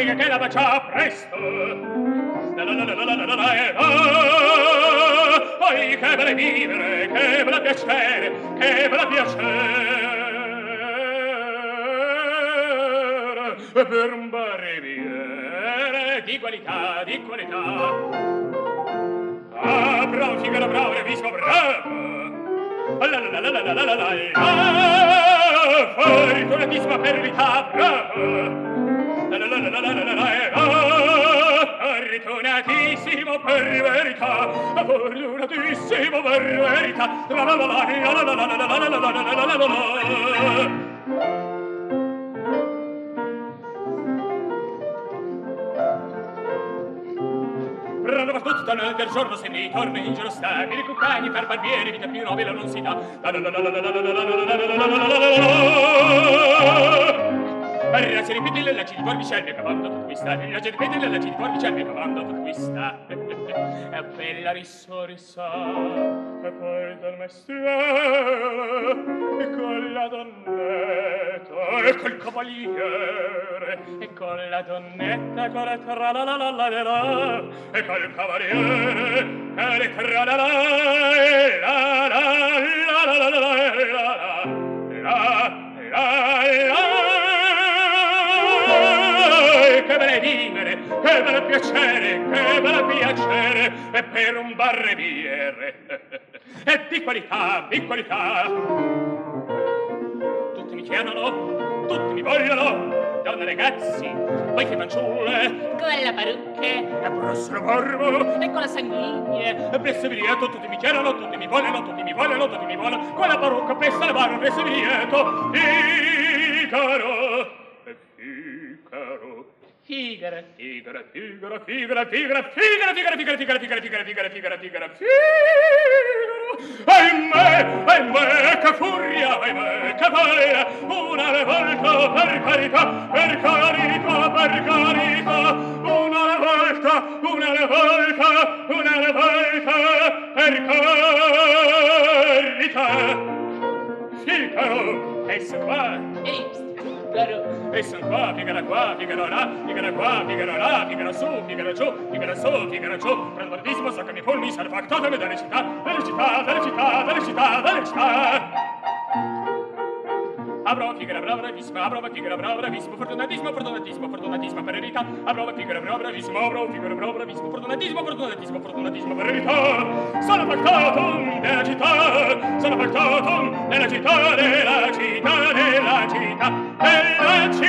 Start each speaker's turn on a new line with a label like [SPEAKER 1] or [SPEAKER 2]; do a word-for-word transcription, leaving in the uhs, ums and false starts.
[SPEAKER 1] prega che la bacia presto. La la la la la la la la la. Poi che bel vivere, che bel piacere, che bel piacere. Per un barriere di qualità, di qualità. Ah, bravo, Figaro, bravo, bravissimo, bravo. La la la la la la la la la. Fortunatissima per verità, bravo. La la la la la la la la la. Fortunatissimo per verità, fortunatissimo per verità. La la la la la la la la la la la la la la. Brando per tutto nel giorno se ne torna in giro sta, per i cuccagni, per barbieri, vita più nobile non si dà. La ci ripete la ci di forbicelli cavando tutta questa, la ci ripete la ci di forbicelli cavando tutta questa. È bella risorsa, e poi dal mestiere, e con la donnetta, e col cavaliere, e con la donnetta, con la tra la la la la la la, e col cavaliere, e le tra la la la la la la la la la la. Che bel vivere, che bel piacere, che bel piacere, e per un barbiere, e di qualità, di qualità. Tutti mi chiedono, tutti mi vogliono, donne ragazzi, voi che fanciulle,
[SPEAKER 2] con la parrucca,
[SPEAKER 1] e presso la barba,
[SPEAKER 2] e con la sanguigna,
[SPEAKER 1] e presso il lieto, tutti mi chiedono, tutti mi vogliono, tutti mi vogliono, tutti mi vogliono, con la parrucca, presso la barba, presso il lieto, Figaro, e Figaro. Figaro, Figaro, Figaro, Figaro, Figaro, Figaro, Figaro, Figaro, Figaro, Figaro, Figaro, Figaro, Figaro, Figaro, Figaro. Ahimè, ahimè, che furia, ahimè, che paria, una volta, per carità, per carità, per carità, una volta, una volta, una volta, per carità. Figaro, esso qua,
[SPEAKER 2] Figaro.
[SPEAKER 1] E sono qua, Figaro qua, Figaro là, Figaro qua, Figaro là, Figaro su, Figaro giù, Figaro su, Figaro giù. Prendo l'ardissimo, so che mi fulmi, sono factatemi dalle città, dalle città, dalle città, dalle città, dalle città. Avrò Figaro, bravo, bravissimo, avrò Figaro, bravo, bravissimo, fortunatissimo, fortunatissimo, fortunatissimo per verità. Avrò Figaro, bravo, bravissimo, avrò Figaro, bravo, bravissimo, fortunatissimo, fortunatissimo, fortunatissimo per verità. Sono factato nella città, sono factato nella città, nella città, nella città, nella città.